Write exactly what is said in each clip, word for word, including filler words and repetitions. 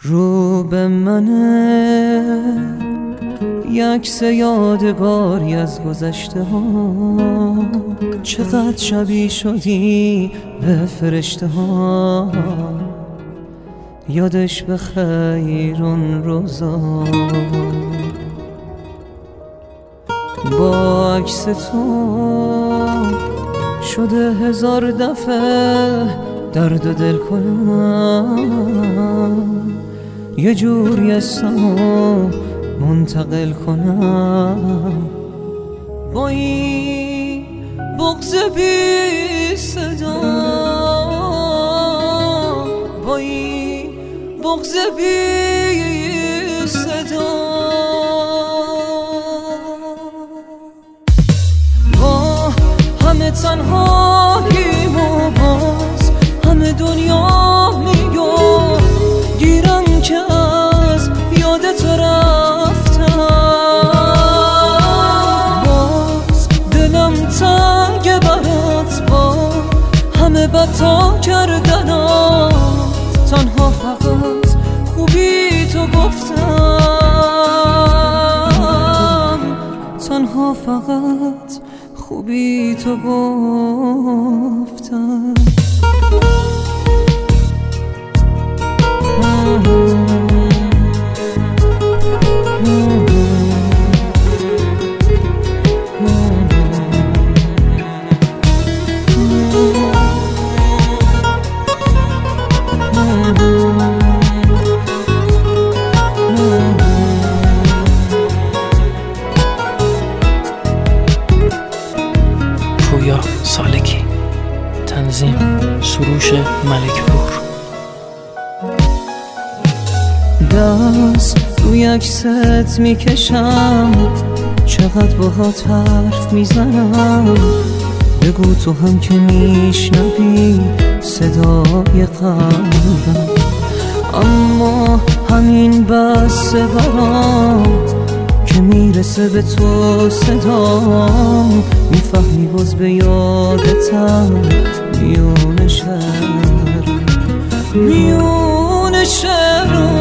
رو به منه یکس یادگاری از گذشته ها، چقدر شبیه شدی به فرشته ها. یادش به خیر اون روزا با عکس تو شده هزار دفعه درد و دل کنم، یه جوری اسمو منتقل کنم. با این بغض بی صدا، با این بغض بی صدا، با همه تنهاییم و باز همه دنیا میگو گیرم که از یادت رفتم. باز دلم تنگ برات با همه بتا کردنات، تنها فقط خوبی تو گفتم، تنها فقط خوبی تو گفتم. پویا سالکی، تنظیم سروش ملکپور. دست روی عکست میکشم، چقدر باهات حرف میزنم. بگو تو هم که میشنوی صدای قلبم، اما همین بس برام که میرسه به تو صدام. میفهمی باز به یادتم میون شهر، میون شهر.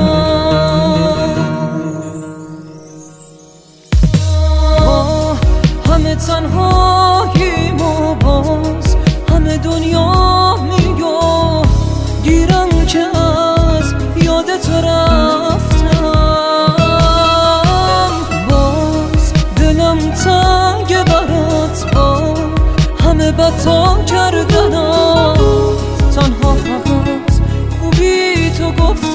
همه تنهاییم و باز همه دنیا میگو گیرم که از یادت رفتم. باز دلم تنگ برات با همه بتا کردنات، تنها فقط خوبی تو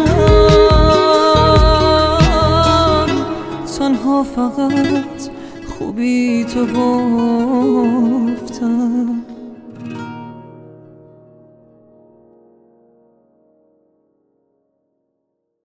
گفتم، تنها فقط خوبی تو گفتم.